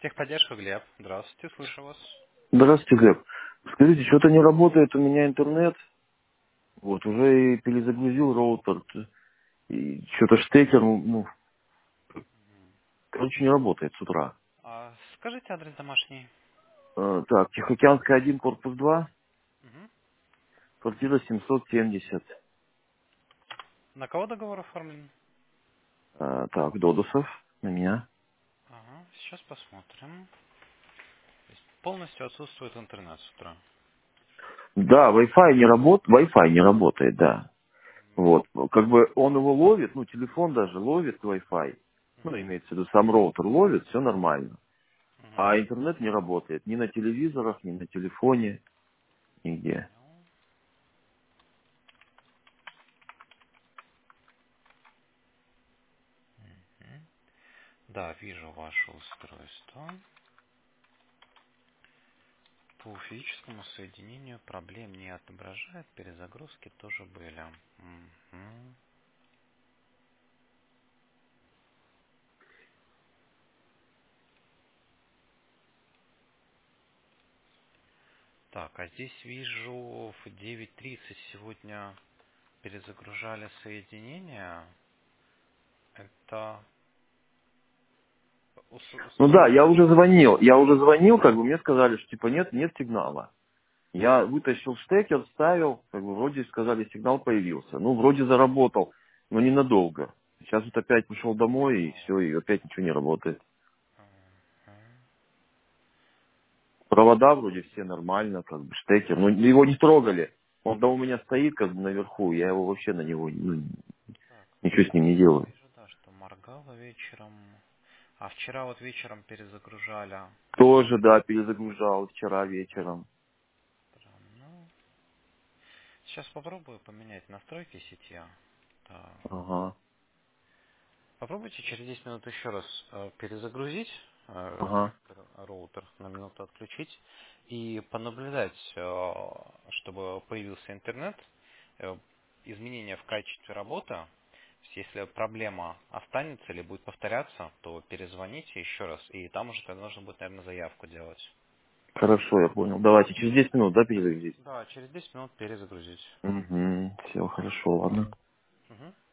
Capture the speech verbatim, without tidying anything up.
Техподдержка, Глеб. Здравствуйте, слышу вас. Здравствуйте, Глеб. Скажите, что-то не работает у меня интернет. Вот, уже и перезагрузил роутер. И что-то штекер, ну, ну, короче, не работает с утра. А, скажите адрес домашний. Э, так, Тихоокеанская один, корпус два, Мгм. квартира семьсот семьдесят. На кого договор оформлен? Э, так, Додусов, на меня. Ага, сейчас посмотрим. То есть полностью отсутствует интернет с утра. Да, Wi-Fi не работает, Wi-Fi не работает, да. Вот, как бы он его ловит, ну, телефон даже ловит Wi-Fi. Ну, Мгм. имеется в виду, сам роутер ловит, все нормально. Мгм. А интернет не работает ни на телевизорах, ни на телефоне, нигде. Понял. Мгм. Да, вижу ваше устройство. По физическому соединению проблем не отображает, перезагрузки тоже были. Мгм. Так, а здесь вижу в девять тридцать сегодня перезагружали соединение. Это ус- Ну да, установили я уже что-то? звонил, я уже звонил, как бы мне сказали, что типа нет, нет сигнала. Я вытащил штекер, вставил, как бы вроде сказали, сигнал появился. Ну, вроде заработал, но ненадолго. Сейчас вот опять пошел домой, и все, и опять ничего не работает. Мгм. Провода вроде все нормально, как бы штекер, но его не трогали. Он да у меня стоит как бы наверху, я его вообще на него, ну, Так, ничего с ним не делаю. вижу, да, что моргало вечером. А вчера вот вечером перезагружали. Тоже, да, перезагружал вчера вечером. Странно. Сейчас попробую поменять настройки сети. Так. Ага, Попробуйте через десять минут еще раз э, перезагрузить э, ага. роутер, на минуту отключить и понаблюдать, э, чтобы появился интернет, э, изменения в качестве работы. То есть, если проблема останется или будет повторяться, то перезвоните еще раз, и там уже тогда нужно будет, наверное, заявку делать. Хорошо, я понял. Давайте через десять минут, да, перезагрузить? Да, через десять минут перезагрузить. Угу, все хорошо, ладно. Мгм.